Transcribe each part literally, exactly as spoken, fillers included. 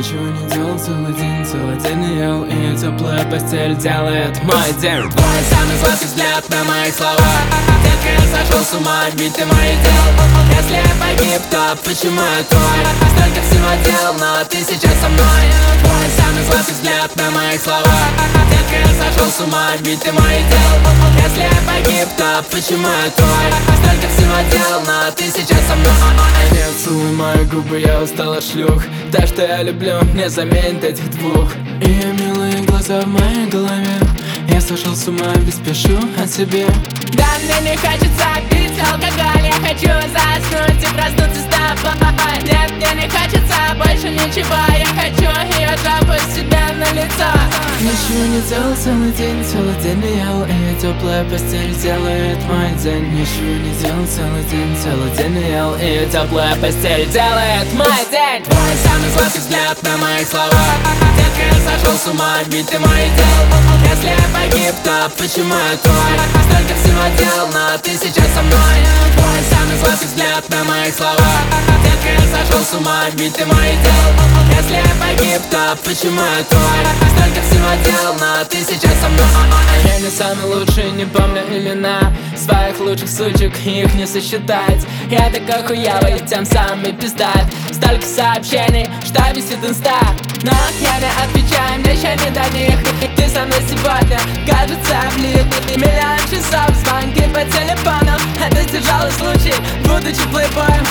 Ничего не делал целый день, целый день не ел, и теплая постель делает мой день. Твой самый сладкий взгляд на моих словах. Детка, я сошел с ума, ведь ты мой дел. Если я погиб, то почему я твой? Столько всего дел, но ты сейчас со мной. Твой самый сладкий взгляд на моих словах. Детка, я сошел с ума, ведь ты мой дел. Если я погиб, то почему я твой? Столько всего дел, но ты сейчас со мной. Нет, целуй мои губы, я устал от шлюх. Так что я люблю, не заменит этих двух. И милые глаза в моей голове. Я сошел с ума, ведь спешу от себе. Да мне не хочется пить алкоголь. Я хочу заснуть и проснуться с тобой. Нет, мне не хочется больше ничего. Я хочу ее жопу себе на лицо. Ничего не делал целый день, целый день не ел, и теплая постель делает мой день. Ничего не делал целый день, целый день не ел, и теплая постель делает мой день. Твой самый сладкий взгляд на моих словах. Детка, я сошел с ума, ведь ты мой дел. Если я погиб, то почему я твой? Столько всего дел, но ты сейчас со мной. Твой самый сладкий взгляд на моих словах. Детка, я сошел с ума, ведь ты мой дел. Если я погиб, то почему я твой? Столько всего дел, но ты сейчас со мной. Я не самый лучший, не помню имена своих лучших сучек, их не сосчитать. Я такой хуявый, тем самым пиздат. Столько сообщений, что висит инста, но я не отвечаю, мне еще не до них. Ты со мной сегодня, кажется, влит. Миллион часов, звонки по телефону. Это тяжелый случай, будучи плейбоем.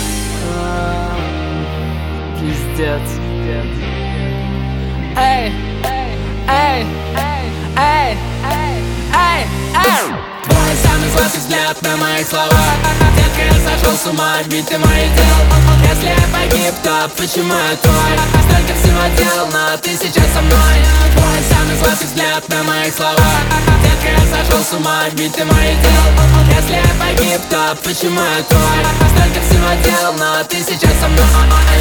Пиздец. Эй, эй, эй, эй, эй, эй. Твой самый сладкий взгляд на моих словах. Детка, я сошел с ума, ведь ты мой дел. Если я погиб, то почему я твой? Столько всего дел, но ты сейчас со мной. Твой самый сладкий взгляд на моих словах. Детка, я сошел с ума, ведь ты мой дел. Если я погиб, то почему я твой? Столько всего дел, но ты сейчас со мной.